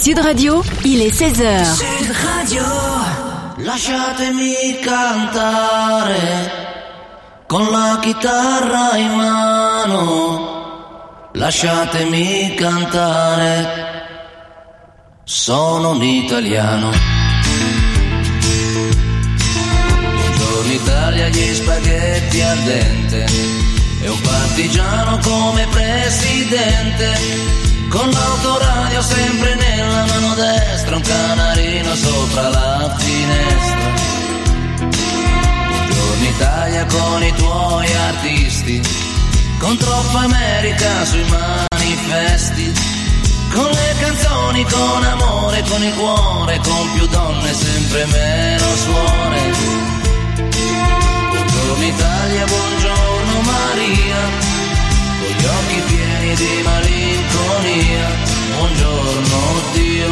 Sud Radio, il est 16h. Sud Radio, lasciatemi cantare con la chitarra in mano, lasciatemi cantare, sono un italiano. Buongiorno Italia, gli spaghetti al dente e un partigiano come presidente. Con l'autoradio sempre nella mano destra, un canarino sopra la finestra. Buongiorno Italia con i tuoi artisti, con troppa America sui manifesti, con le canzoni, con amore, con il cuore, con più donne, sempre meno suore. Buongiorno Italia, buongiorno Maria, con gli occhi pieni di malinconia, buongiorno Dio,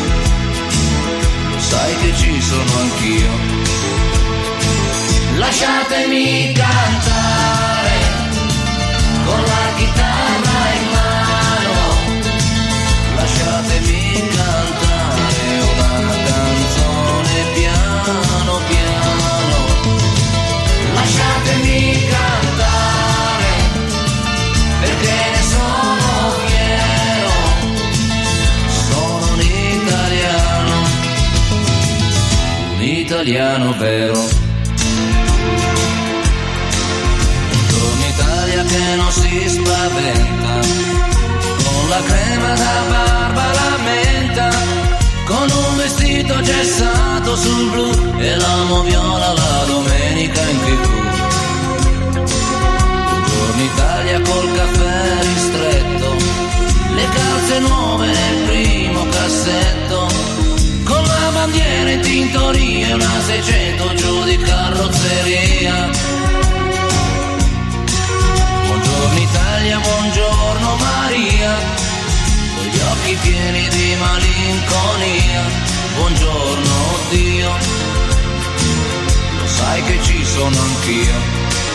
lo sai che ci sono anch'io. Lasciatemi cantare con la chitarra in mano, lasciatemi cantare una canzone piano piano, lasciatemi cantare perché ne sono fiero, sono un italiano vero. Buongiorno Italia che non si spaventa, con la crema da barba la menta, con un vestito gessato sul blu e l'amo viola la domenica in TV. Buongiorno Italia col caffè ristretto, le calze nuove nel primo cassetto, con la bandiera in tintoria e una 600 giù di carrozzeria. Buongiorno Italia, buongiorno Maria, con gli occhi pieni di malinconia, buongiorno Dio, lo sai che ci sono anch'io.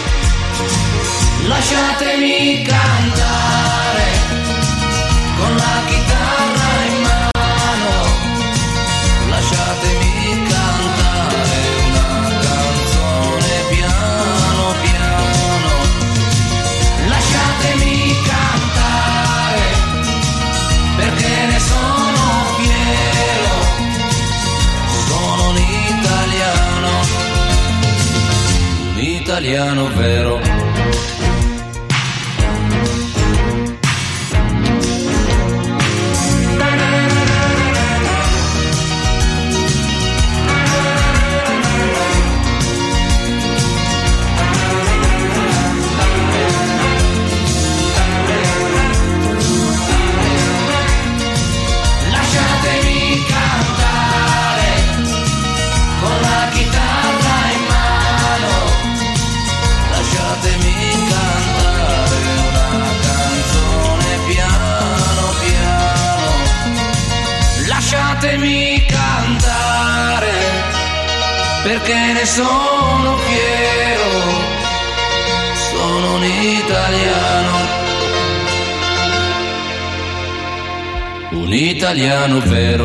Lasciatemi cantare con la chitarra in mano, lasciatemi cantare una canzone piano piano, lasciatemi cantare perché ne sono fiero, sono un italiano vero. Lasciatemi cantare perché ne sono fiero, sono un italiano vero.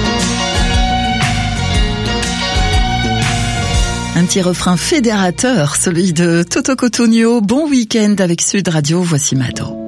Un petit refrain fédérateur, celui de Toto Cotugno. Bon week-end avec Sud Radio, voici Mado.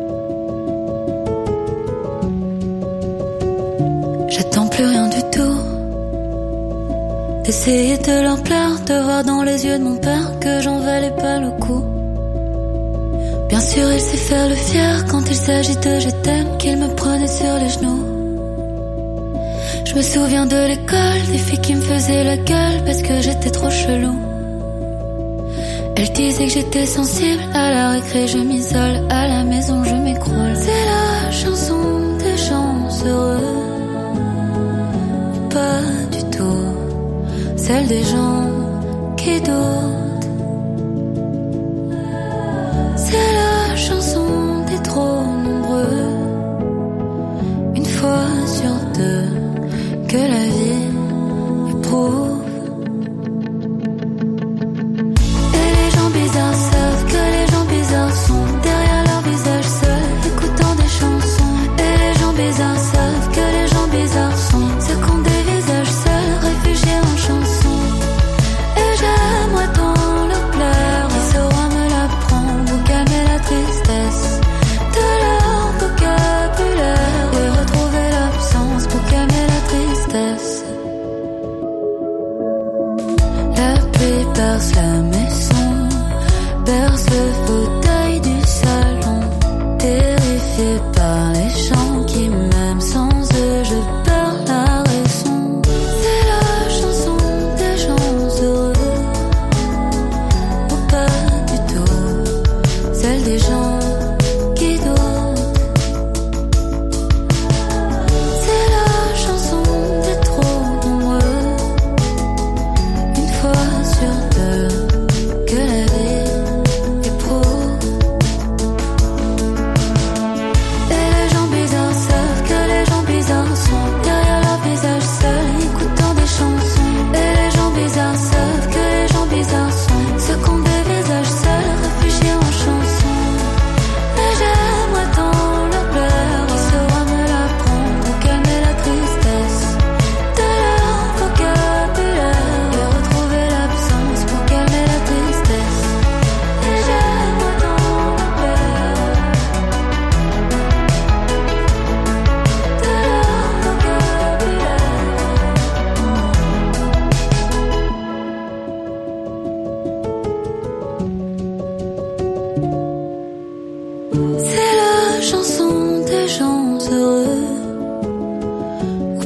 J'attends plus rien du tout, d'essayer de l'ampleur, de voir dans les yeux de mon père que j'en valais pas le coup. Bien sûr il sait faire le fier quand il s'agit de je t'aime, qu'il me prenait sur les genoux. Je me souviens de l'école, des filles qui me faisaient la gueule parce que j'étais trop chelou. Elle disait que j'étais sensible, à la récré je m'isole, à la maison je m'écroule. C'est la chanson des gens heureux, pas du tout celle des gens qui doutent. C'est la chanson des trop nombreux, une fois sur deux, que la vie éprouve. Et les gens bizarres savent que les gens bizarres sont derrière leur visage seul, écoutant des chansons. Et les gens bizarres savent que les gens bizarres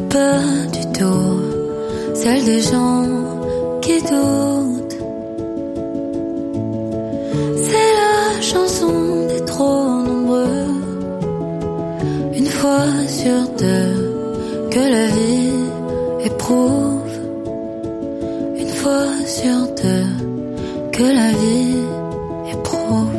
pas du tout celle des gens qui doutent. C'est la chanson des trop nombreux. Une fois sur deux que la vie éprouve. Une fois sur deux que la vie éprouve.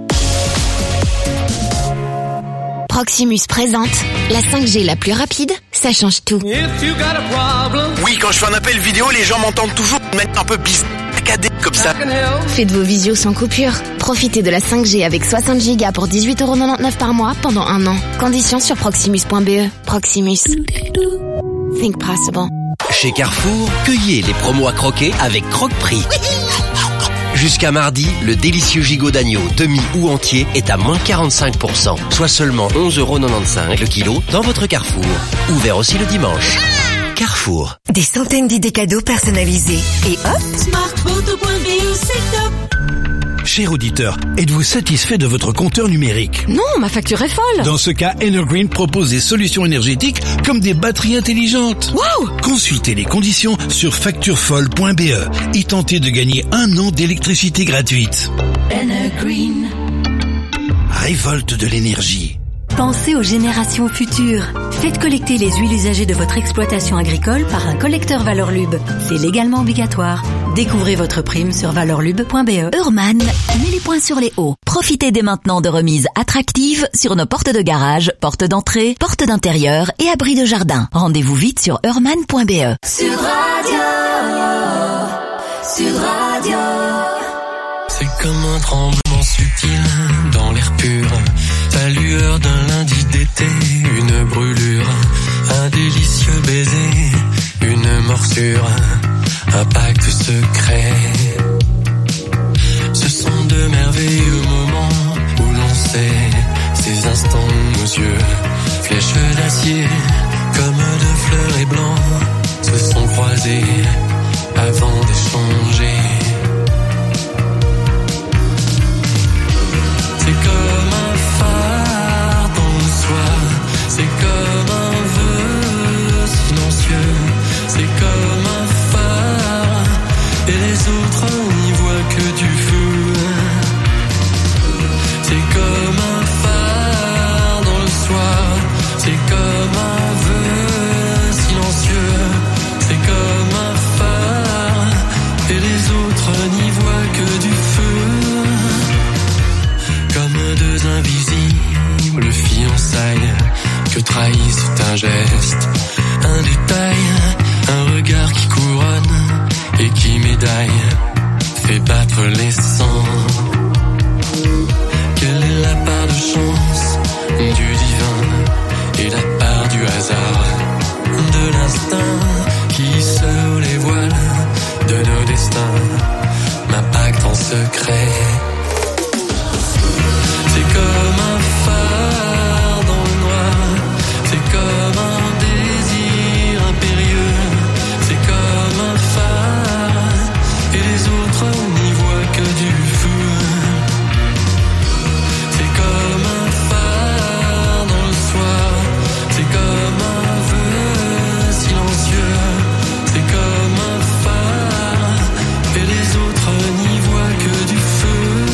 Proximus présente la 5G la plus rapide, ça change tout. Oui, quand je fais un appel vidéo, les gens m'entendent toujours de manière un peu bizarre, comme ça. Faites vos visios sans coupure. Profitez de la 5G avec 60 Go pour 18,99€ par mois pendant 1 an. Conditions sur proximus.be. Proximus. Think possible. Chez Carrefour, cueillez les promos à croquer avec Croque-Prix. Jusqu'à mardi, le délicieux gigot d'agneau, demi ou entier, est à moins 45%, soit seulement 11,95€ le kilo dans votre Carrefour. Ouvert aussi le dimanche. Carrefour. Des centaines d'idées cadeaux personnalisées. Et hop, Smartphoto.be, c'est top. Cher auditeur, êtes-vous satisfait de votre compteur numérique? Non, ma facture est folle. Dans ce cas, Energreen propose des solutions énergétiques comme des batteries intelligentes. Wow! Consultez les conditions sur facturefolle.be et tentez de gagner 1 an d'électricité gratuite. Energreen. Révolte de l'énergie. Pensez aux générations futures. Faites collecter les huiles usagées de votre exploitation agricole par un collecteur Valorlub. C'est légalement obligatoire. Découvrez votre prime sur valorlub.be. Eurman met les points sur les O. Profitez dès maintenant de remises attractives sur nos portes de garage, portes d'entrée, portes d'intérieur et abris de jardin. Rendez-vous vite sur eurman.be. Sur Radio. C'est comme un tremblement subtil dans l'air pur. Ta lueur d'un lundi d'été, une brûlure, un délicieux baiser, une morsure, un pacte secret. Ce sont de merveilleux moments où l'on sait ces instants où nos yeux, flèches d'acier, comme de fleurs et blancs, se sont croisés avant d'échanger. C'est comme un phare dans le soir, c'est comme un vœu silencieux, c'est comme un phare, et les autres n'y voient que du feu. C'est comme un phare dans le soir, c'est comme un vœu silencieux, c'est comme un phare, et les autres n'y voient que du feu. Comme deux invisibles fiançailles que trahissent un geste, un détail, un regard qui couronne et qui médaille, fait battre les sangs. Quelle est la part de chance du divin et la part du hasard, de l'instinct qui seule les voiles de nos destins, m'impacte en secret. C'est comme un phare dans le noir, c'est comme un désir impérieux, c'est comme un phare, et les autres n'y voient que du feu. C'est comme un phare dans le soir, c'est comme un vœu silencieux, c'est comme un phare, et les autres n'y voient que du feu.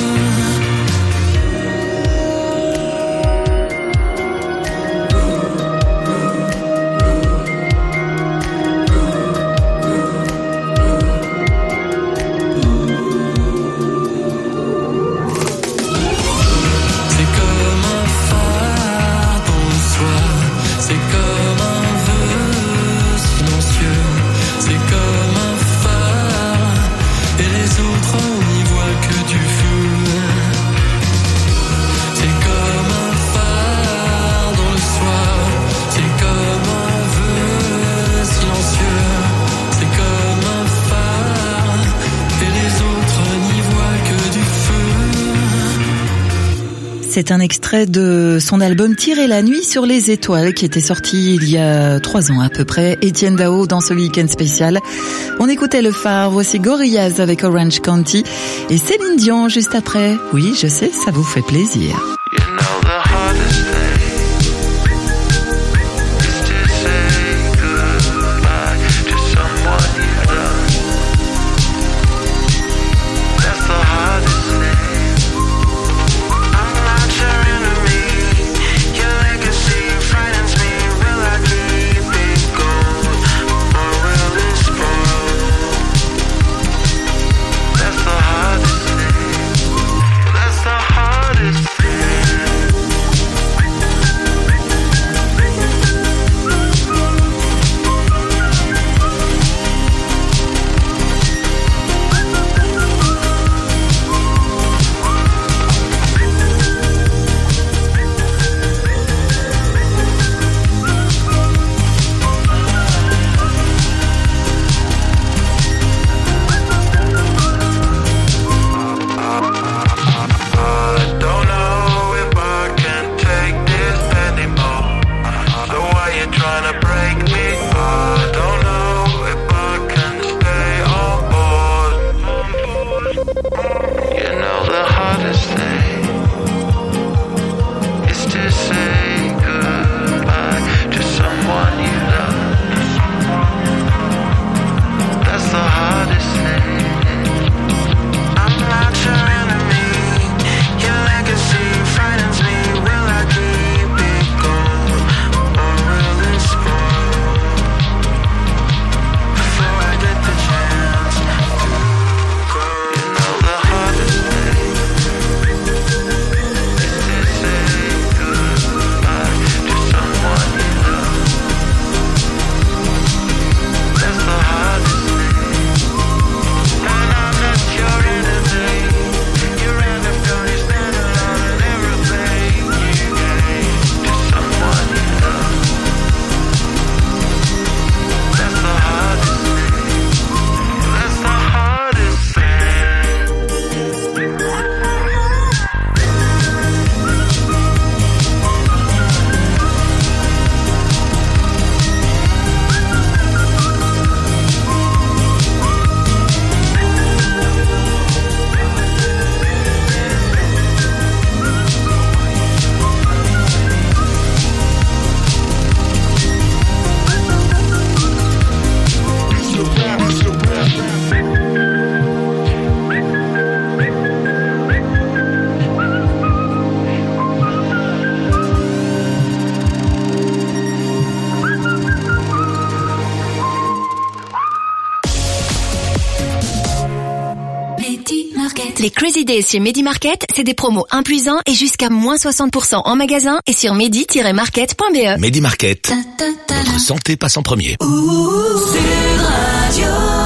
C'est un extrait de son album Tirer la nuit sur les étoiles qui était sorti il y a 3 ans à peu près. Étienne Dao dans ce week-end spécial. On écoutait Le Phare, voici Gorillaz avec Orange County et Céline Dion juste après. Oui, je sais, ça vous fait plaisir. You know the hardest thing is to say goodbye. trying to break me. I don't know if I can stay on board. You know the hardest thing is to say goodbye to someone you love. That's the hardest thing. I'm not your enemy. Your legacy frightens me. Will I keep it going, or will it spoil before I get the chance to go? You know the hardest thing is to say goodbye to someone you love. That's the hardest thing. When I'm not your enemy, you end up going stand alone in everything you gave to someone you love. That's the hardest thing. That's the hardest thing. Les Crazy Days chez Medi Market, c'est des promos 1 + 1 et jusqu'à moins 60% en magasin et sur medi-market.be. Medi Market. Votre santé passe en premier. Sud Radio.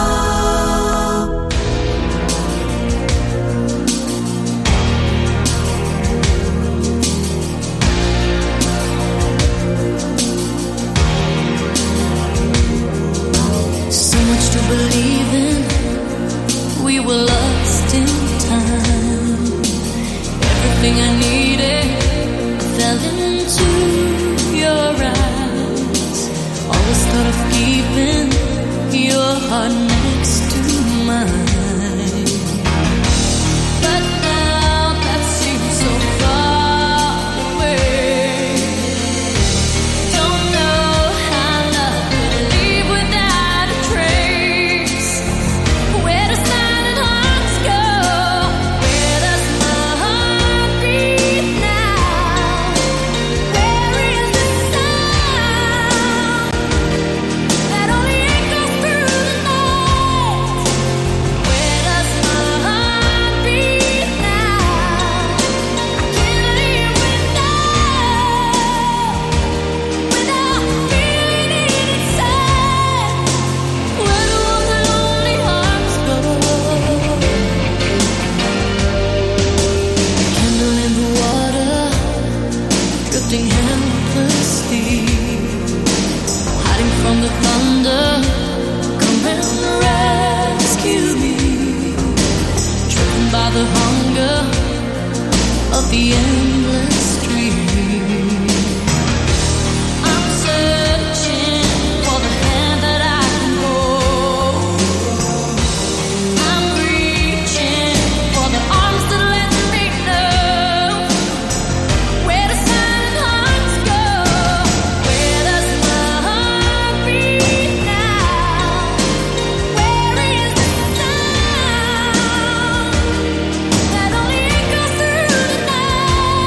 So much to believe in. We were lost in time. Everything I needed, I fell into your eyes. Always thought of keeping your heart next to mine. But now that seems so far away. Don't know how love could leave without a trace. Where does silent hearts go? Where does my heart beat now? Where is the sound that only echoes through the night? Where does my heart beat now? I can't live without feeling it inside. Where do all the lonely hearts go? Candle in the water, drifting helplessly, hiding from the thunder. Come and rescue me, driven by the hunger of the endless stream. I'm searching for the hand that I can hold. I'm reaching for the arms that let me know. Where does silent hearts go? Where does my heart beat now? Where is the sound that only echoes through the night?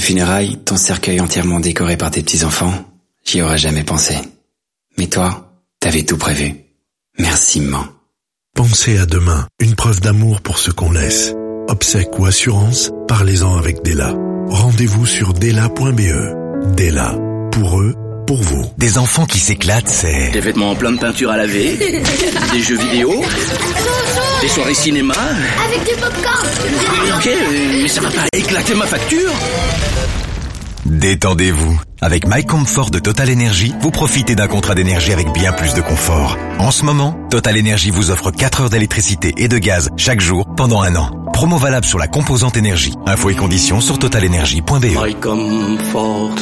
funérailles, ton cercueil entièrement décoré par tes petits-enfants, j'y aurais jamais pensé. Mais toi, t'avais tout prévu. Merci, maman. Pensez à demain, une preuve d'amour pour ceux qu'on laisse. Obsèques ou assurance, parlez-en avec Della. Rendez-vous sur della.be. Della, pour eux, pour vous. Des enfants qui s'éclatent, c'est... Des vêtements plein de peinture à laver, des jeux vidéo, des soirées cinéma... Avec du popcorn. Ok, mais ça va pas éclater ma facture. Détendez-vous. Avec MyComfort de Total Energy, vous profitez d'un contrat d'énergie avec bien plus de confort. En ce moment, Total Energy vous offre 4 heures d'électricité et de gaz chaque jour pendant 1 an. Promo valable sur la composante énergie. Infos et conditions sur totalenergy.be. MyComfort.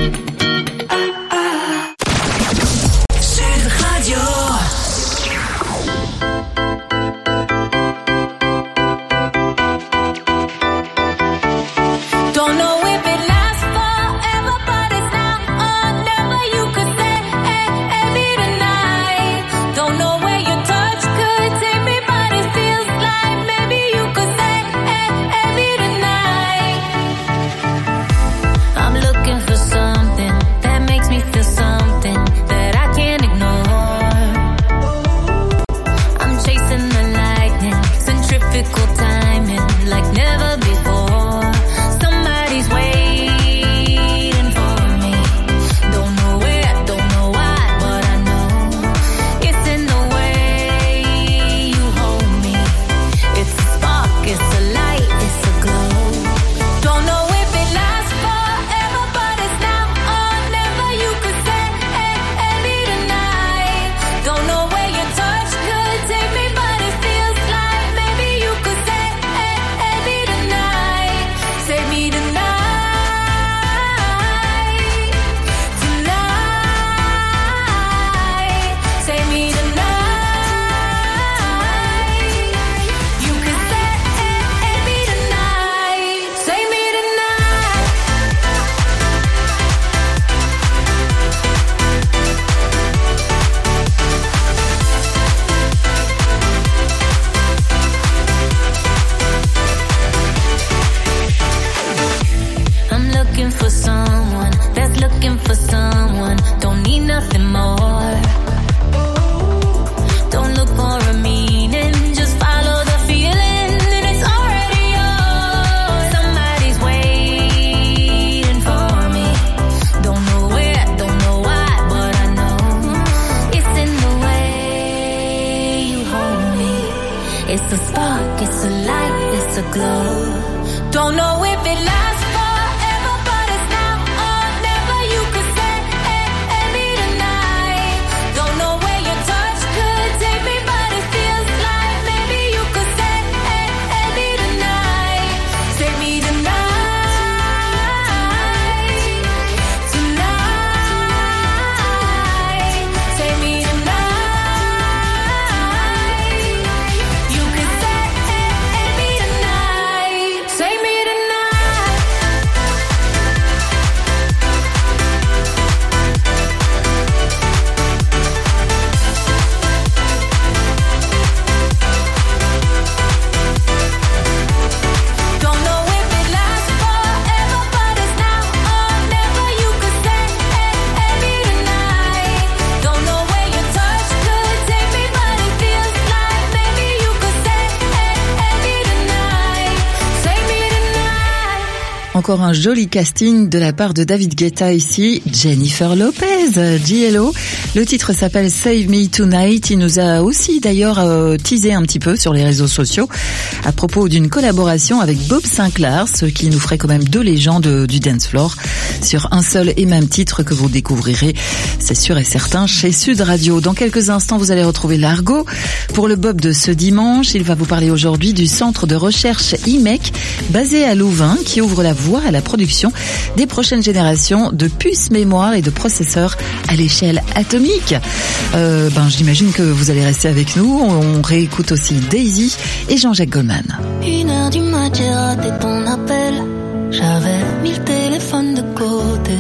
Encore un joli casting de la part de David Guetta ici, Jennifer Lopez, JLO. Le titre s'appelle Save Me Tonight. Il nous a aussi d'ailleurs teasé un petit peu sur les réseaux sociaux à propos d'une collaboration avec Bob Sinclair, ce qui nous ferait quand même 2 légendes du dance floor sur un seul et même titre que vous découvrirez, c'est sûr et certain, chez Sud Radio. Dans quelques instants, vous allez retrouver Largo pour le Bob de ce dimanche. Il va vous parler aujourd'hui du centre de recherche IMEC basé à Louvain qui ouvre la voie à la production des prochaines générations de puces mémoire et de processeurs à l'échelle atomique. J'imagine que vous allez rester avec nous. On réécoute aussi Daisy et Jean-Jacques Goldman. 1h du mat, j'ai raté ton appel. J'avais mis le téléphone de côté.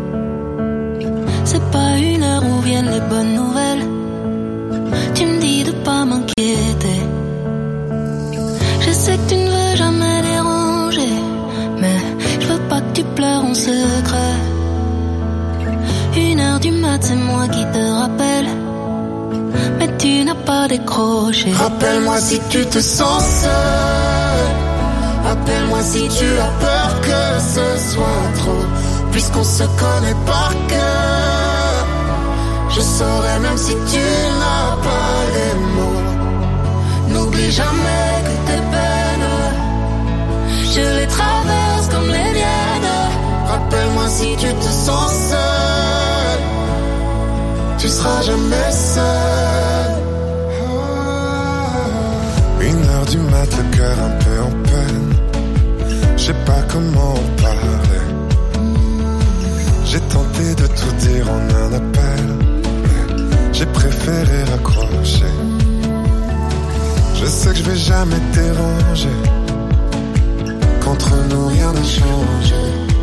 C'est pas une heure où viennent les bonnes nouvelles. Tu me dis de pas m'inquiéter. Je sais que tu ne veux jamais déranger, mais je veux pas que tu pleures 1h du mat, c'est moi qui te rappelle. Mais tu n'as pas décroché. Rappelle-moi si tu te sens seul. Appelle-moi si tu as peur que ce soit trop. Puisqu'on se connaît par cœur, je saurais même si tu n'as pas les mots. N'oublie jamais que tes peines, je les traverse comme les miennes. Rappelle-moi si tu te sens seul, tu seras jamais seul. 1h du mat, le cœur un peu en peine. Je sais pas comment en parler. J'ai tenté de tout dire en un appel, mais j'ai préféré raccrocher. Je sais que je vais jamais te déranger, qu'entre nous rien n'a changé.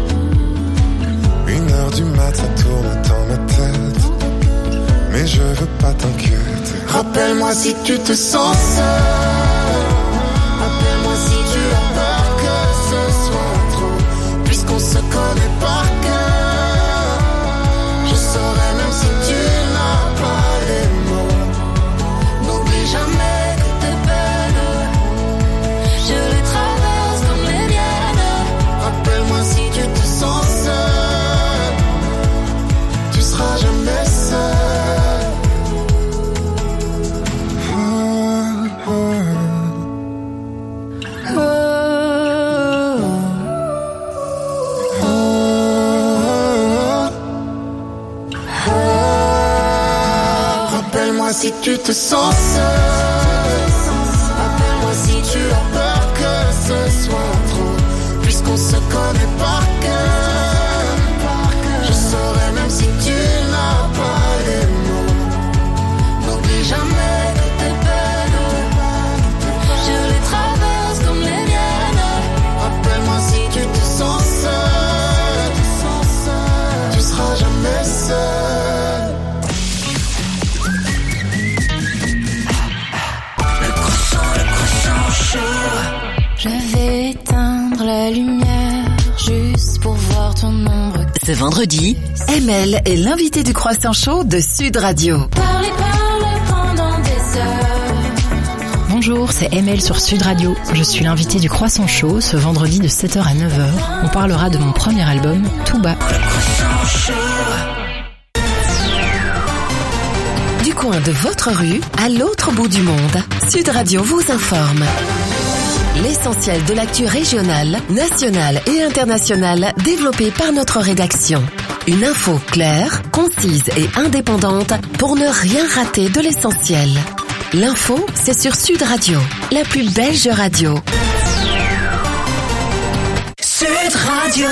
1h du mat, ça tourne dans ma tête, mais je veux pas t'inquiéter. Rappelle-moi si tu te sens seul. Appelle-moi si tu as peur que ce soit trop. Puisqu'on se connaît par cœur, je saurais même si tu n'as pas les mots. N'oublie jamais que tes peines, je les traverse comme les miennes. Rappelle-moi si tu te sens seul, tu seras jamais seul. Si tu te sens seul, appelle-moi si tu as peur que ce soit trop. Puisqu'on se connaît par cœur, je saurais même si tu n'as pas les mots. N'oublie jamais que tes peines, je les traverse comme les miennes. Rappelle-moi si tu te sens seul, tu seras jamais seul. Je vais éteindre la lumière juste pour voir ton ombre. Ce vendredi, ML est l'invité du Croissant Chaud de Sud Radio. Parlez pendant des heures. Bonjour, c'est ML sur Sud Radio. Je suis l'invité du Croissant Chaud ce vendredi de 7h à 9h. On parlera de mon premier album, Tout bas. Du coin de votre rue à l'autre bout du monde, Sud Radio vous informe. L'essentiel de l'actu régionale, nationale et internationale développée par notre rédaction. Une info claire, concise et indépendante pour ne rien rater de l'essentiel. L'info, c'est sur Sud Radio, la plus belge radio. Sud Radio.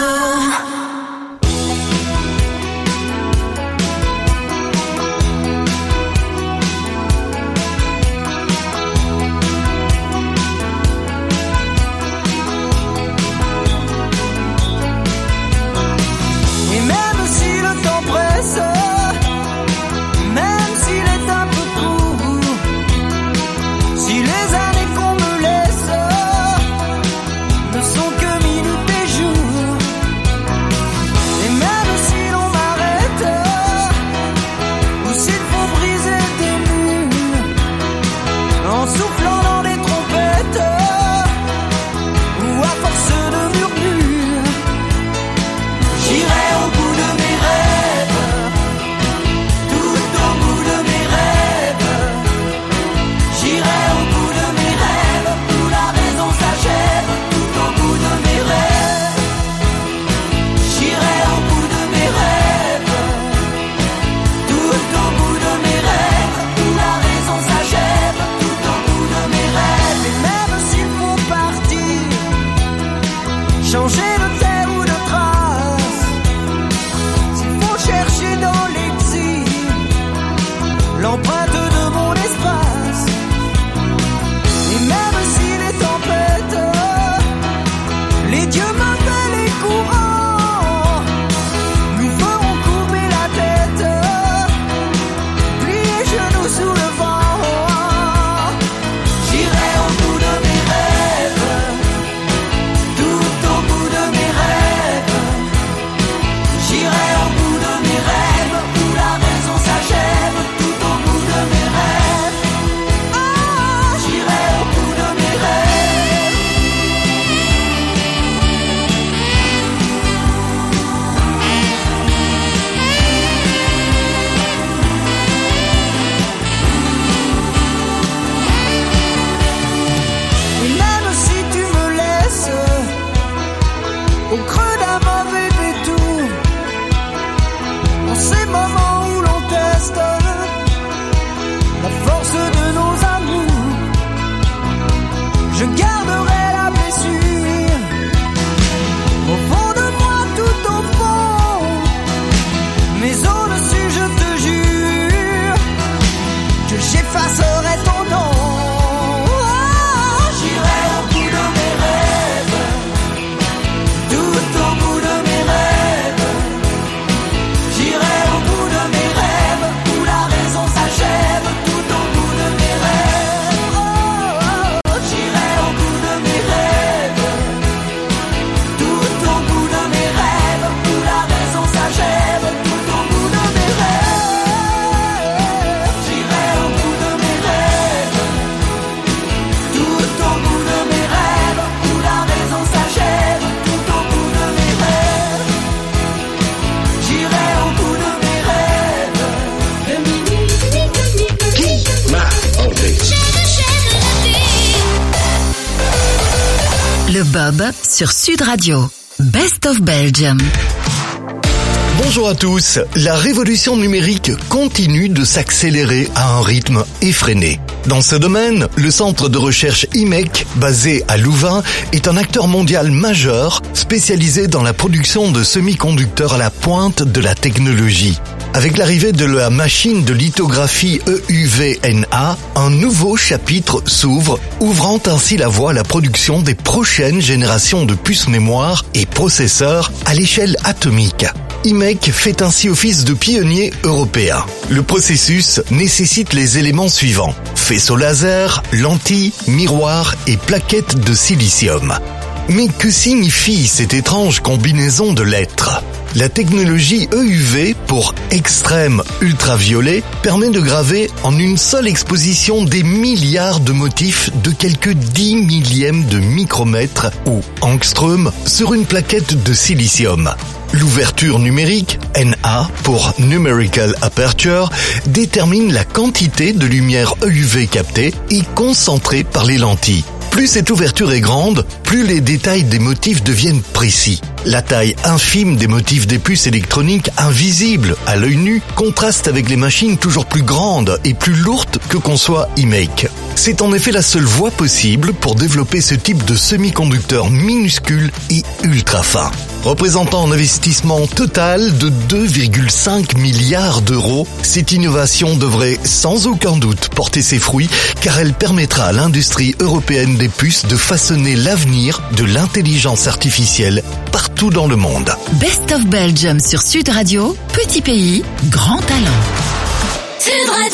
Bob sur Sud Radio. Best of Belgium. Bonjour à tous. La révolution numérique continue de s'accélérer à un rythme effréné. Dans ce domaine, le centre de recherche IMEC, basé à Louvain, est un acteur mondial majeur spécialisé dans la production de semi-conducteurs à la pointe de la technologie. Avec l'arrivée de la machine de lithographie EUV-NA, un nouveau chapitre s'ouvre, ouvrant ainsi la voie à la production des prochaines générations de puces mémoire et processeurs à l'échelle atomique. IMEC fait ainsi office de pionnier européen. Le processus nécessite les éléments suivants: faisceau laser, lentilles, miroirs et plaquettes de silicium. Mais que signifie cette étrange combinaison de lettres ? La technologie EUV, pour extrême ultraviolet, permet de graver en une seule exposition des milliards de motifs de quelques 10 millièmes de micromètre ou angstrom sur une plaquette de silicium. L'ouverture numérique, NA pour Numerical Aperture, détermine la quantité de lumière EUV captée et concentrée par les lentilles. Plus cette ouverture est grande, plus les détails des motifs deviennent précis. La taille infime des motifs des puces électroniques invisibles à l'œil nu contraste avec les machines toujours plus grandes et plus lourdes que conçoit IMEC. C'est en effet la seule voie possible pour développer ce type de semi-conducteur minuscule et ultra fin. Représentant un investissement total de 2,5 milliards d'euros, cette innovation devrait sans aucun doute porter ses fruits car elle permettra à l'industrie européenne des puces de façonner l'avenir de l'intelligence artificielle partout dans le monde. Best of Belgium sur Sud Radio, petit pays, grand talent. Sud Radio.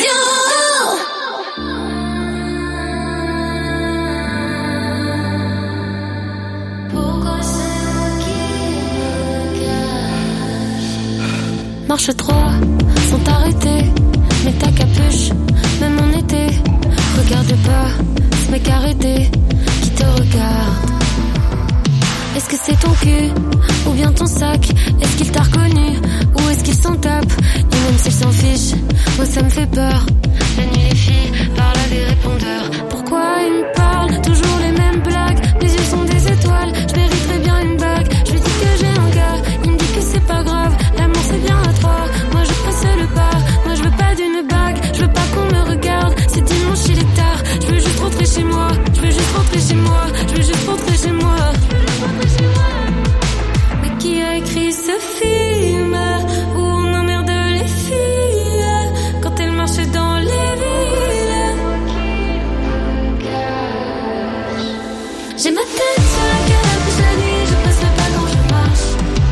Marche 3 sont arrêtés, mets ta capuche, même en été. Regarde pas ce mec arrêté qui te regarde. Est-ce que c'est ton cul ou bien ton sac? Est-ce qu'il t'a reconnu ou est-ce qu'il s'en tape? Et même s'il s'en fiche, moi ça me fait peur. La nuit les filles parlent à des répondeurs. Pourquoi ils me parlent toujours les mêmes blagues? Mes yeux sont des étoiles, je mériterais bien une bague. Je lui dis que j'ai un gars, il me dit que c'est pas grave. L'amour c'est bien à trois, moi je passe le bar. Moi je veux pas d'une bague, je veux pas qu'on me regarde. C'est dimanche il est tard, je veux juste rentrer chez moi. Je veux juste rentrer chez moi, je veux juste rentrer chez moi. Mais qui a écrit ce film où on emmerde les filles quand elles marchent dans les villes? J'ai ma tête sur la capuche la nuit, je passe le pas quand je marche.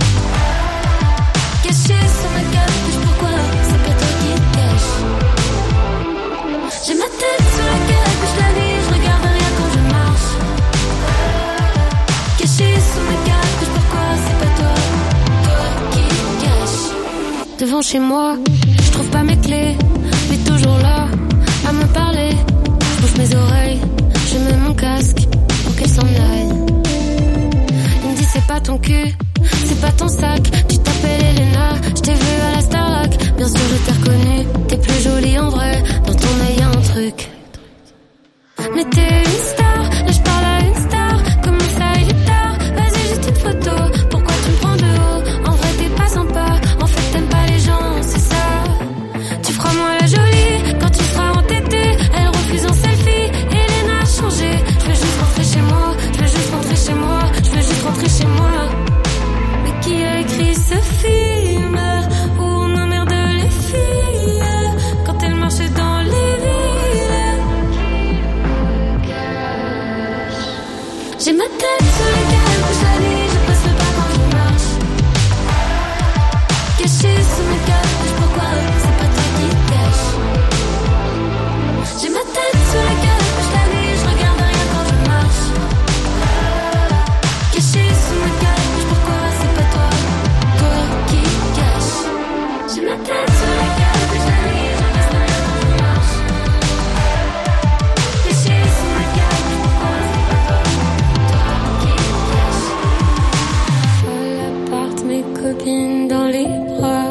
Cachée sur ma capuche, pourquoi c'est pas toi qui te cache? J'ai ma tête sur la capuche la nuit, je regarde rien quand je marche. Cachée sur ma capuche, pourquoi c'est pas toi, toi qui te cache? Devant chez moi, je trouve pas mes clés, mais toujours là, à me parler. Je bouge mes oreilles, je mets mon casque pour qu'elle s'en aille. Il me dit c'est pas ton cul, c'est pas ton sac. Tu t'appelles Elena, je t'ai vu à la Starlac. Bien sûr je t'ai reconnu, t'es plus jolie en vrai. Dans ton œil y'a un truc. Mais t'es une star, là je parle à une star. Comment ça il est tard, vas-y juste une photo. Pourquoi tu me prends de haut? En vrai t'es pas sympa, en fait t'aimes pas les gens, c'est ça. Tu feras moi la jolie, quand tu seras entêtée. Elle refuse un selfie, Elena a changé. Je veux juste rentrer chez moi, je veux juste rentrer chez moi. Je veux juste rentrer chez moi. Mais qui a écrit ce film où on emmerde les filles quand elles marchent dans les villes? J'ai ma tête sur la capuche la nuit, je passe le pas quand je marche. Cachée sous mes capuches, pourquoi c'est pas toi qui te cache? J'ai ma tête sur la capuche la nuit, je regarde rien quand je marche. Cachée sous mes capuches, pourquoi c'est pas toi, toi qui te cache? J'ai ma tête sur la capuche la nuit, je regarde rien quand je marche. Cachée sous mes capuches, pourquoi c'est pas toi, toi qui te cache? À l'appart, mes copines dans les bras.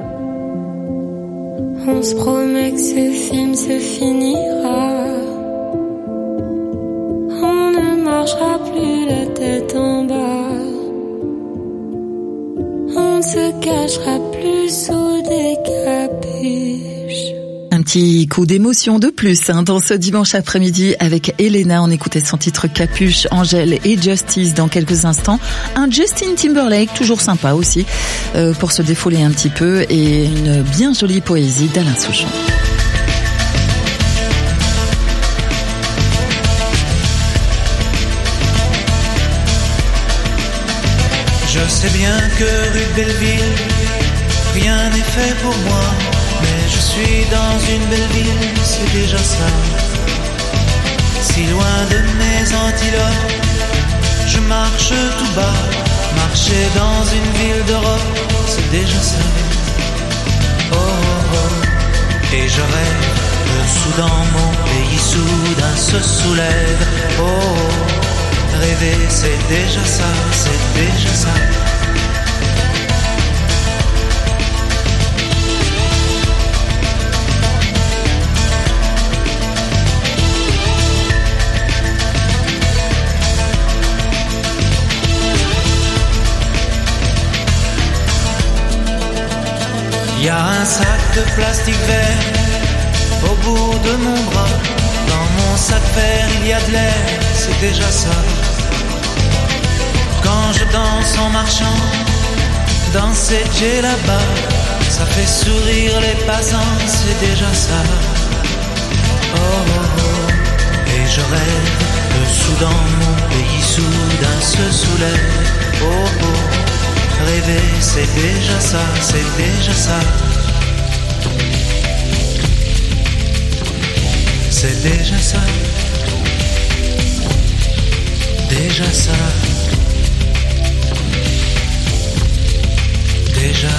On se promet que ce film se finira. On ne marchera plus la tête en bas. On ne se cachera plus sous des capuches. Un petit coup d'émotion de plus dans ce dimanche après-midi avec Elena. On écoutait son titre Capuche, Angèle et Justice dans quelques instants. Un Justin Timberlake, toujours sympa aussi, pour se défouler un petit peu, et une bien jolie poésie d'Alain Souchon. Je sais bien que rue de Belleville, rien n'est fait pour moi. Mais je suis dans une belle ville, c'est déjà ça. Si loin de mes antilopes, je marche tout bas. Marcher dans une ville d'Europe, c'est déjà ça. Oh, oh, oh. Et je rêve que soudain mon pays soudain se soulève. Oh, oh. Rêver c'est déjà ça, c'est déjà ça. Il y a un sac de plastique vert au bout de mon bras. Dans mon sac vert il y a de l'air, c'est déjà ça. Quand je danse en marchant dans cette j'ai là-bas, ça fait sourire les passants, c'est déjà ça. Oh, oh, oh. Et je rêve que soudain mon pays soudain se soulève. Oh, oh. Rêver c'est déjà ça, c'est déjà ça. C'est déjà ça. Déjà ça. Déjà.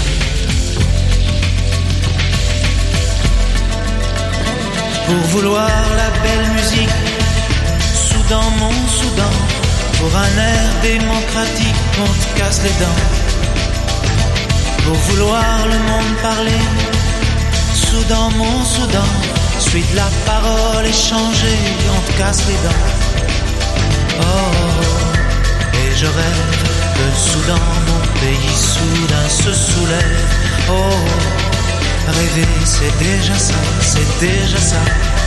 Pour vouloir la belle musique, soudain mon Soudan, pour un air démocratique, on te casse les dents. Pour vouloir le monde parler, Soudan mon Soudan, suite la parole échangée, on te casse les dents. Oh, oh, oh. Et je rêve que soudain mon pays soudain se soulève. Oh, oh. Rêver c'est déjà ça, c'est déjà ça.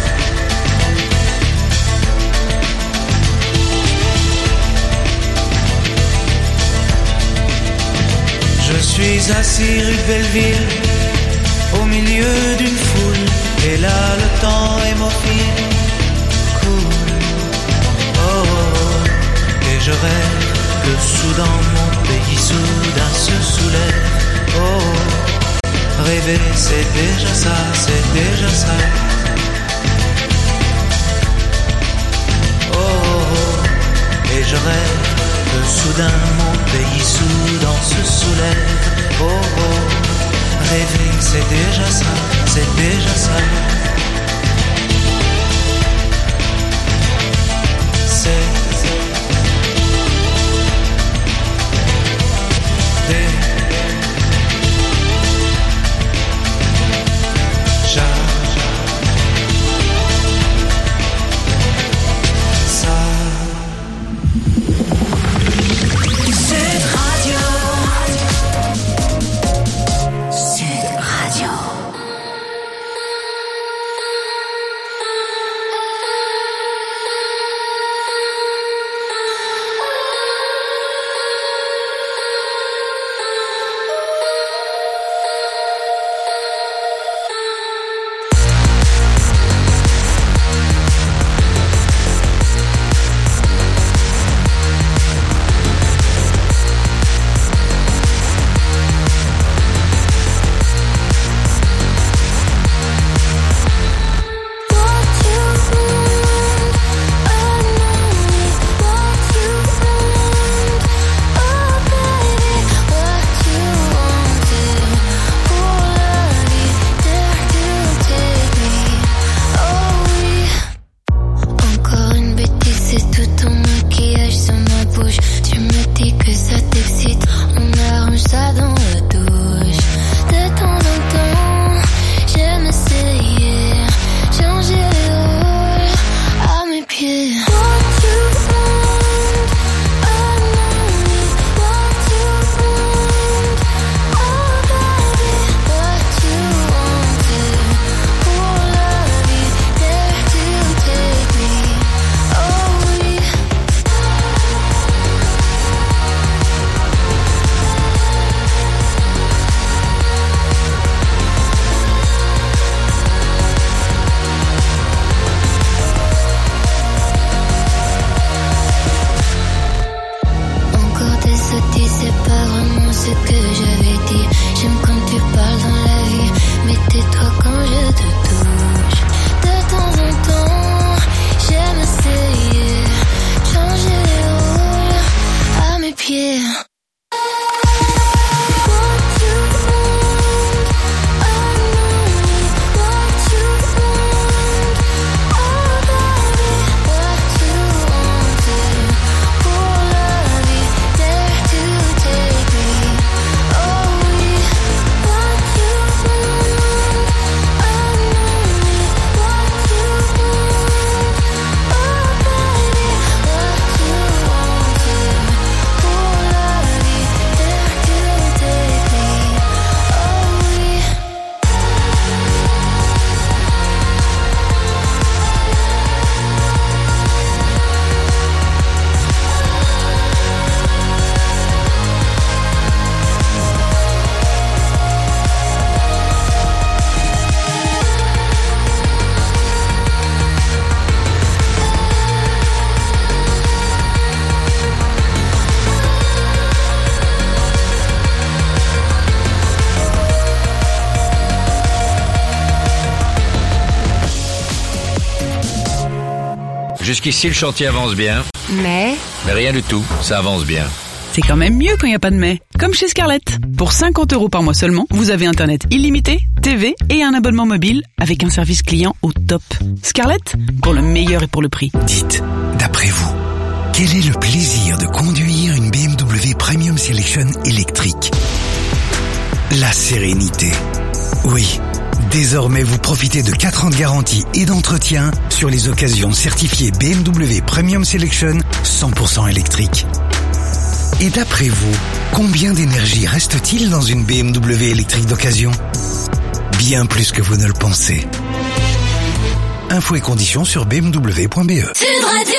Je suis assis rue de Belleville, au milieu d'une foule, et là le temps est morphine, cool. Oh, oh, oh. Et je rêve que soudain mon pays soudain se soulève. Oh, oh. Rêver c'est déjà ça, c'est déjà ça. Oh, oh, oh. Et je rêve que soudain mon pays soudain se soulève. Oh, oh. Rêver c'est déjà ça, c'est déjà ça. C'est Jusqu'ici, le chantier avance bien. Mais rien du tout, ça avance bien. C'est quand même mieux quand il n'y a pas de mais. Comme chez Scarlett. Pour 50 € par mois seulement, vous avez Internet illimité, TV et un abonnement mobile avec un service client au top. Scarlett, pour le meilleur et pour le prix. Dites, d'après vous, quel est le plaisir de conduire une BMW Premium Selection électrique? La sérénité. Oui. Désormais, vous profitez de 4 ans de garantie et d'entretien sur les occasions certifiées BMW Premium Selection 100% électrique. Et d'après vous, combien d'énergie reste-t-il dans une BMW électrique d'occasion? Bien plus que vous ne le pensez. Infos et conditions sur bmw.be. Sud Radio.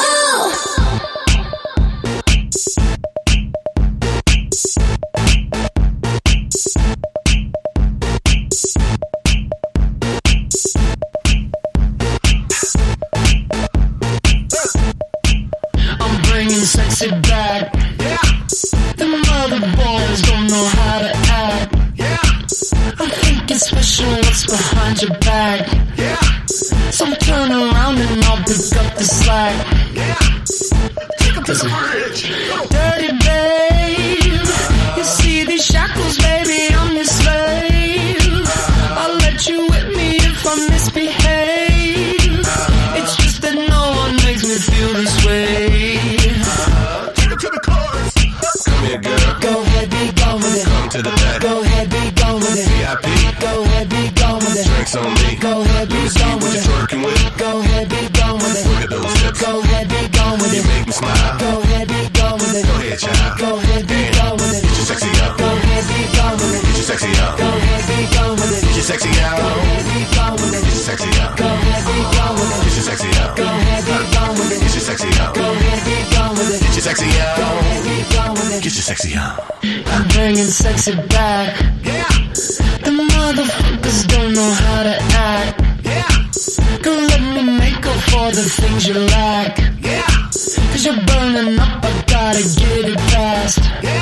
I'm bringing sexy back. The mother boys don't know how to act. I'm thinking special, what's behind your back? So turn around and I'll pick up the slack. Take up to the bridge. Dirty babe, you see these shackles, baby, I'm your slave. I'll let you whip me if I misbehave. It's just that no one makes me feel this way. Take it to the chorus. Come here, girl. Go ahead, be gone with it. Come to the back. Go ahead, be gone with it. VIP. Go ahead, be gone with it. Drinks on me. Go ahead, be gone with it. Working with. Go ahead, be gone with it. Look at those hips. Go ahead, be gone with You it. make me smile. Go ahead, be gone with it. Go ahead, child. Go ahead, be gone with it. Get your sexy out. Go ahead, be gone with it. Get your sexy out. Go ahead, be gone with it. Get your sexy out. Go ahead, be gone with it. Get your sexy out. Go ahead, be gone with it. Get your sexy out. Go ahead, be gone with it. Get your sexy out. Go ahead, be gone with it. Get your sexy out. Go ahead, be gone with it. Get your sexy out. I'm bringing sexy back. The motherfuckers don't know how to act. Girl, let me make up for the things you lack. Cause you're burning up, I gotta get it fast.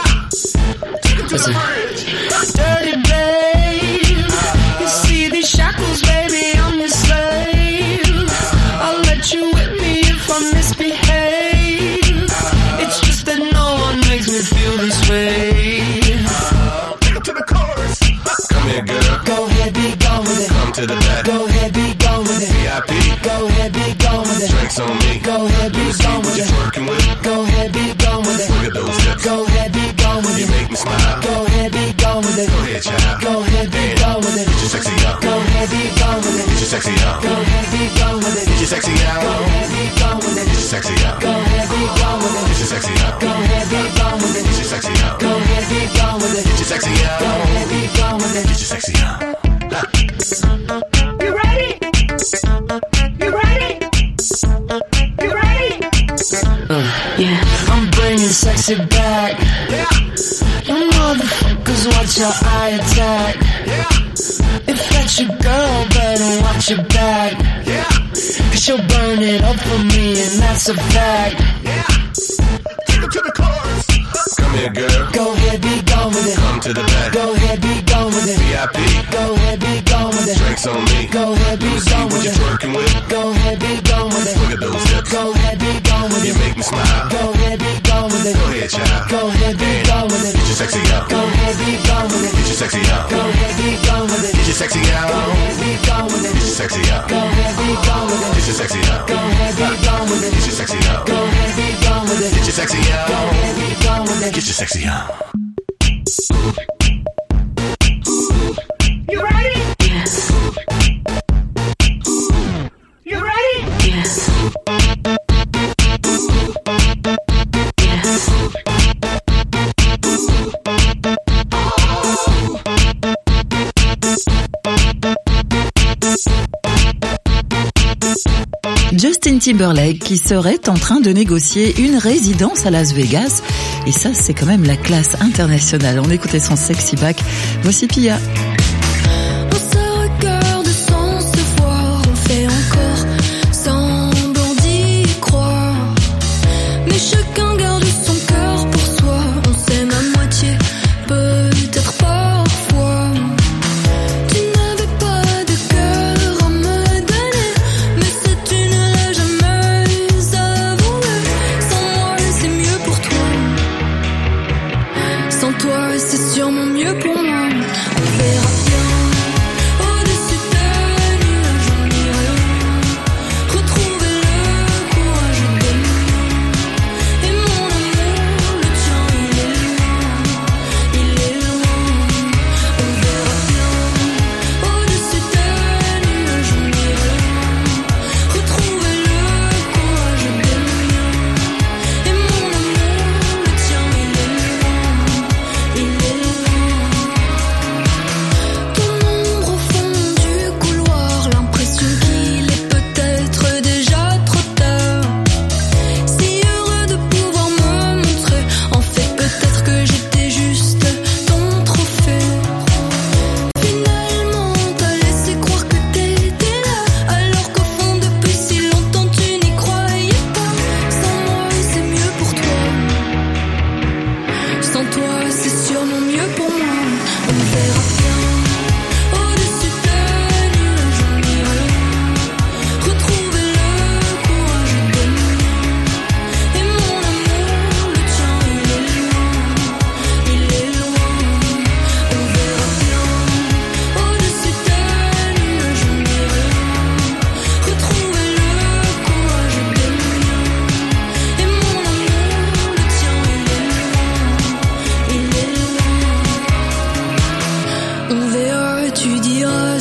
Listen. Dirty babe, you see these shackles, baby, I'm your slave. I'll let you whip me if I misbehave. It's just that no one makes me feel this way. Take it to the chorus. Come here, girl. Go ahead, be gone with it. Come to the back. Go ahead, be gone with it. VIP. Go ahead, be gone with it. Drinks on me. Go ahead, be gone with it. Working with. Go ahead, be gone with it. Look at those hips. Go ahead, be gone with You it. make me smile. Go ahead, be gone with it. Go ahead, child. Go ahead, be gone with it. Get your sexy out. Go ahead, be gone with it. Get your sexy out. Go ahead, be gone with it. Get your sexy out. Go ahead, be gone with it. Get your sexy out. Go ahead, be gone with it. Get your sexy out. Go ahead, be gone with it. Get your sexy out. Go ahead, be gone with it. Get your sexy out. Go ahead, be gone with it. Get your sexy out. You ready? You ready? You ready? Yeah. I'm bringing sexy back. You motherfuckers, watch your eye attack. If that's your girl, better watch your back. Cause she'll burn it up for me, and that's a fact. Take it to the chorus. Come here, girl. Go ahead, be gone with it. Come to the back. Go ahead, be gone with it. VIP. Go ahead, be gone with it. Drinks on me. Go ahead, be gone with it. Working with. Go ahead, be gone with it. Look at those hips. Go ahead, be gone with You it. make me smile. Go ahead, be gone with it. Go ahead, child. Go ahead, be gone with it. Get your sexy out. Go ahead, be gone with it. Get your sexy out. Go ahead, be gone with it. Get your sexy out. Go ahead, be gone with it. Get your sexy out. Go ahead, be gone with it. Get your sexy out. Go ahead, be gone with it. Get your sexy out. Go ahead, be gone with it. Get your sexy out. Go ahead, be gone with it. Get your sexy out. You ready? Yes. You ready? Yes. Yes. Justin Timberlake qui serait en train de négocier une résidence à Las Vegas. Et ça, c'est quand même la classe internationale. On écoutait son sexy back. Voici Pia. On se regarde sans se voir, on fait encore semblant d'y croire. Mais chacun garde son cœur pour soi, on s'aime à moitié, peut-être parfois. Tu n'avais pas de cœur à me donner, mais ça tu ne l'as jamais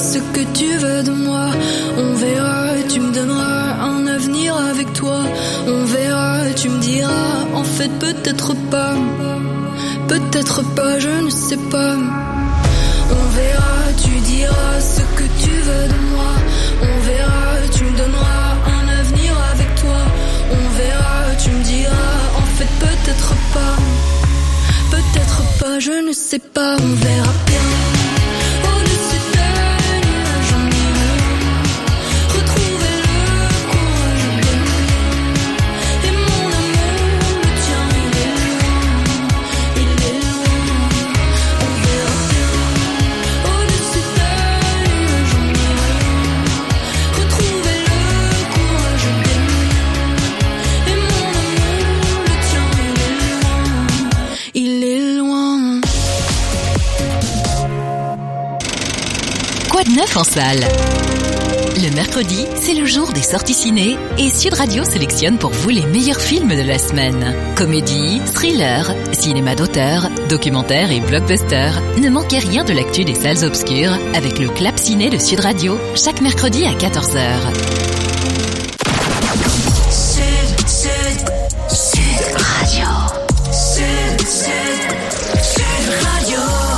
ce que tu veux de moi. On verra, tu me donneras un avenir avec toi. On verra, tu me diras, en fait peut-être pas, je ne sais pas. On verra, tu diras ce que tu veux de moi. On verra, tu me donneras un avenir avec toi. On verra, tu me diras, en fait peut-être pas, je ne sais pas. On verra bien. Au-dessus des nuages, on ira retrouver le courage d'aimer. Et mon amour, le tien, il est loin. On verra bien. Au-dessus des nuages, on ira retrouver le courage d'aimer. Et mon amour, le tien, il est loin. Quoi de neuf en salle? Le mercredi, c'est le jour des sorties ciné et Sud Radio sélectionne pour vous les meilleurs films de la semaine. Comédie, thriller, cinéma d'auteur, documentaire et blockbuster. Ne manquez rien de l'actu des salles obscures avec le Clap Ciné de Sud Radio, chaque mercredi à 14h. Sud Radio. Sud Radio.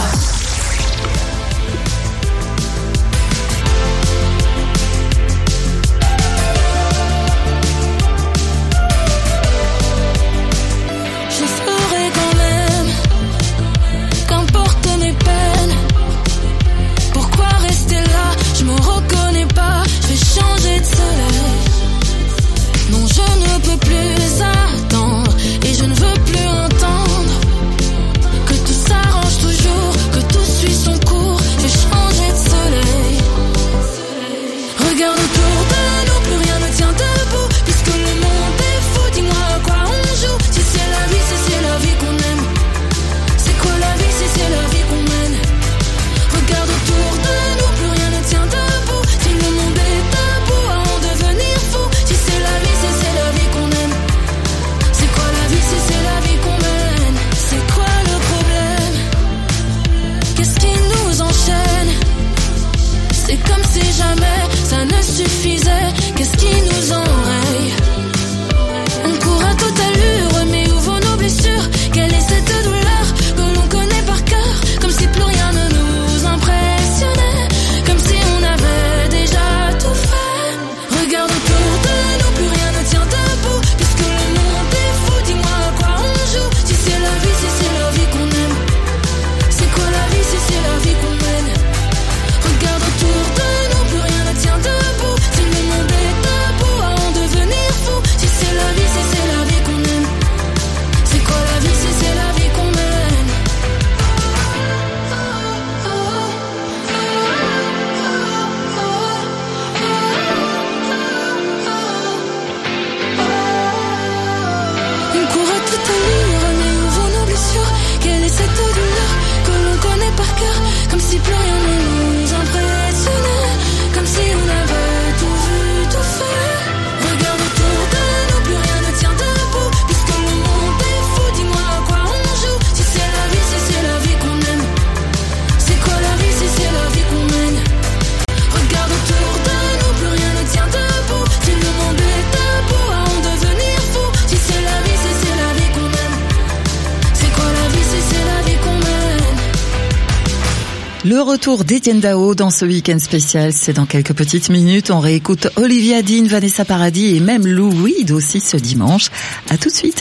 Je ferai quand même, qu'importe mes peines. Pourquoi rester là? Je me reconnais pas. Je vais changer de soleil. Non, je ne peux plus attendre et je ne veux plus entendre que tout s'arrange toujours, que tout suit son cours. Je vais changer de soleil. Regarde autour de nous, plus rien ne tient debout. Puisque le monde est fou, dis-moi à quoi on joue. Si c'est la vie, si c'est la vie qu'on aime. C'est quoi la vie, si c'est la vie qu'on mène? Regarde autour de nous, plus rien ne tient debout. Si le monde est tabou, à en devenir fou. Si c'est la vie, si c'est la vie qu'on aime. C'est quoi la vie, si c'est la vie qu'on mène? C'est quoi le problème? Qu'est-ce qui nous enchaîne? C'est comme si jamais ça ne suffisait. Qu'est-ce qui nous enraye? On court à toute allure, mais où vont nos blessures? Quelle est cette douleur que l'on connaît par cœur? Comme si plus rien ne nous impressionnait, comme si on avait déjà tout fait. Regarde autour de nous, plus rien ne tient debout. Puisque le monde est fou, dis-moi à quoi on joue. Si c'est la vie, si c'est la vie qu'on aime. C'est quoi la vie, si c'est la vie qu'on mène? Regarde autour de nous, plus rien ne tient debout. Si le monde est tabou, à en devenir fou. Si c'est la vie, si c'est la vie qu'on aime. C'est quoi la vie, si c'est la vie qu'on mène? On court à toute allure, mais où vont nos blessures? Quelle est cette douleur que l'on connaît par cœur? Comme si plus rien ne nous impressionnait, comme si on avait tout vu, tout fait. Regarde autour de nous, plus rien ne tient debout. Puisque le monde est fou, dis-moi à quoi on joue. Si c'est la vie, si c'est la vie qu'on aime. C'est quoi la vie, si c'est la vie qu'on mène? Regarde autour de nous, plus rien ne tient debout. Si le monde est tabou, à en devenir fou. Si c'est la vie, si c'est la vie qu'on aime. C'est quoi la vie, si c'est la vie qu'on mène? Le retour d'Étienne Dao dans ce week-end spécial, c'est dans quelques petites minutes. On réécoute Olivia Dean, Vanessa Paradis et même Lou Reed aussi ce dimanche. À tout de suite.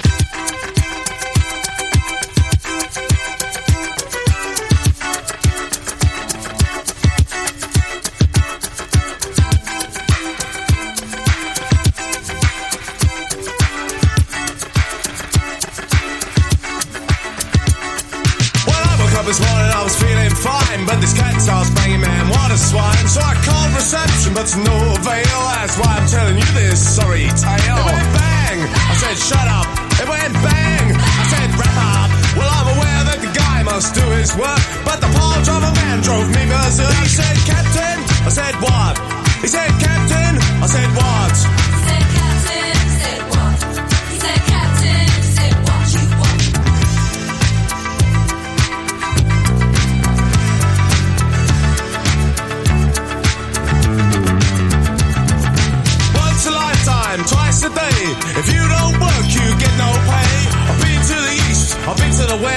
Well, I woke up this morning, I was feeling fine, but this cat starts banging, man, what a swine. So I called reception, but to no avail. That's why I'm telling you this sorry tale. It went bang, I said shut up. It went bang, I said wrap up. Well, I'm aware that the guy must do his work, but the pile driver man drove me berserk. He said, Captain, I said what? He said, Captain, I said what? He said, Captain, I said what? He said, Captain, I said what you want?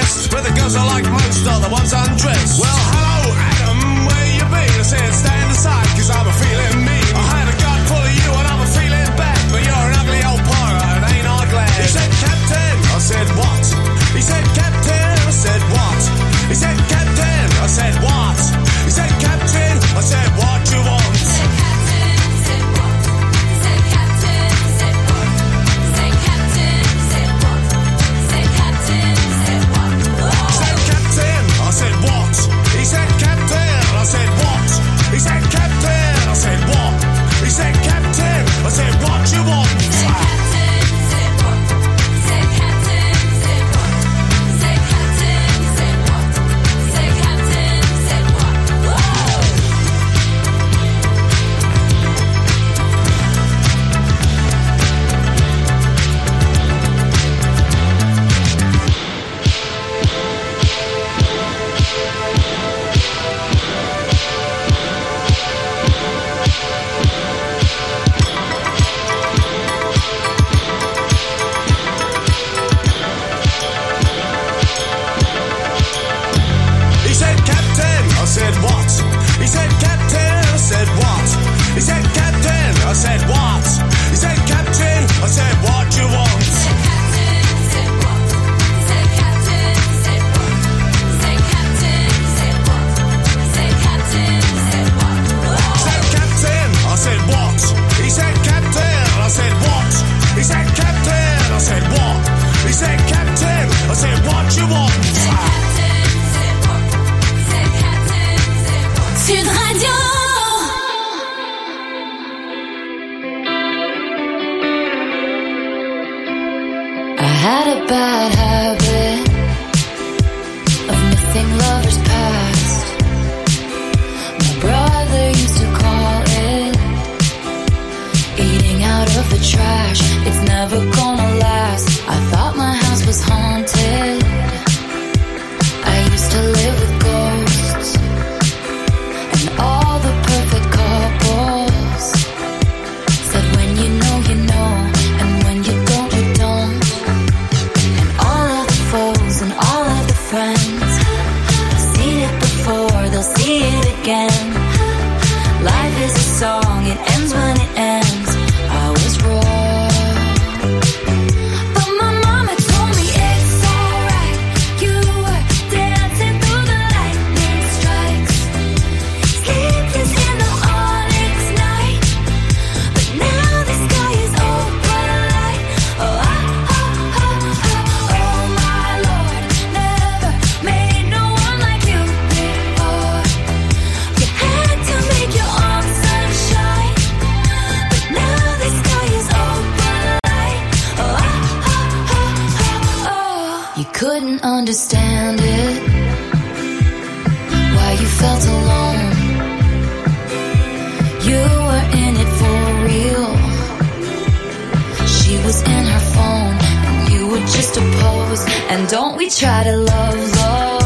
best. But the girls I like most are the ones undressed. Well, hello, Adam, where you been? I said, stand aside, cause I'm a feeling mean. I had a gut full of you and I'm a feeling bad. But you're an ugly old pirate and ain't I glad? He said, Captain, I said, what? He said, Captain, I said, what? He said, Captain, I said, what? He said, Captain, I said, what you want? I said, what? He said, Captain. I said, what? He said, Captain. I said, what? He said, Captain. I said, what you want? Understand it, why you felt alone. You were in it for real. She was in her phone and you were just a pose. And don't we try to love